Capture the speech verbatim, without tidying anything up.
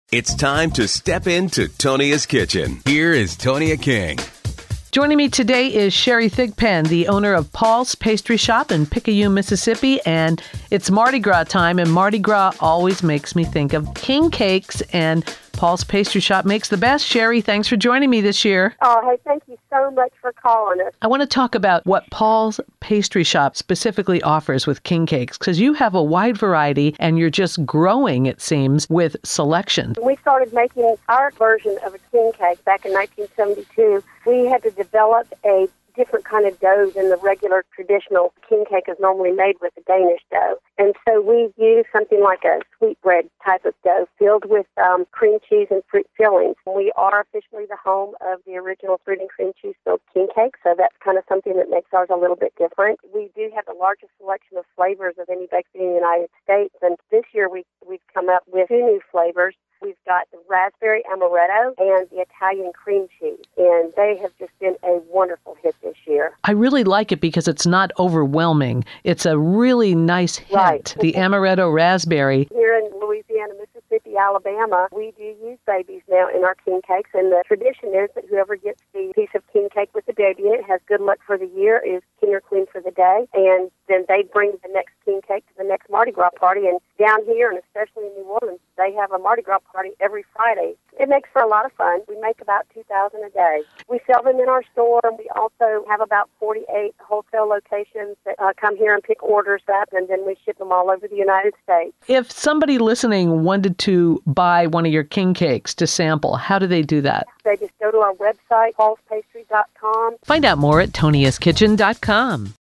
It's time to step into Tonia's kitchen. Here is Tonia King. Joining me today is Sherry Thigpen, the owner of Paul's Pastry Shop in Picayune, Mississippi, and it's Mardi Gras time, and Mardi Gras always makes me think of king cakes, and Paul's Pastry Shop makes the best. Sherry, thanks for joining me this year. Oh, hey, thank you so much for calling us. I want to talk about what Paul's Pastry Shop specifically offers with king cakes, because you have a wide variety, and you're just growing, it seems, with selection. We started making our version of a king cake back in nineteen seventy-two. We had to develop a different kind of dough than the regular traditional king cake is normally made with a Danish dough. And so we used something like a sweetbread type of dough filled with um, cream cheese and fruit fillings. We are officially the home of the original fruit and cream cheese filled king cake, so that's kind of something that makes ours a little bit different. We do have the largest selection of flavors of any bakery in the United States, and this year we, we've come up with two new flavors. We've got the raspberry amaretto and the Italian cream cheese, and they have just been a wonderful hit this year. I really like it because it's not overwhelming. It's a really nice hit. Right. The amaretto raspberry. Here in Louisiana, Mississippi, Alabama, we do use babies now in our king cakes, and the tradition is that whoever gets the piece of king cake with the baby in it has good luck for the year, is king or queen for the day, and then they bring the next king cake to the next Mardi Gras party. And down here, and especially in New Orleans, they have a Mardi Gras party every Friday. It makes for a lot of fun. We make about two thousand a day. We sell them in our store. We also have about forty-eight wholesale locations that uh, come here and pick orders up, and then we ship them all over the United States. If somebody listening wanted to buy one of your king cakes to sample, how do they do that? They just go to our website, pauls pastry dot com. Find out more at tonias kitchen dot com.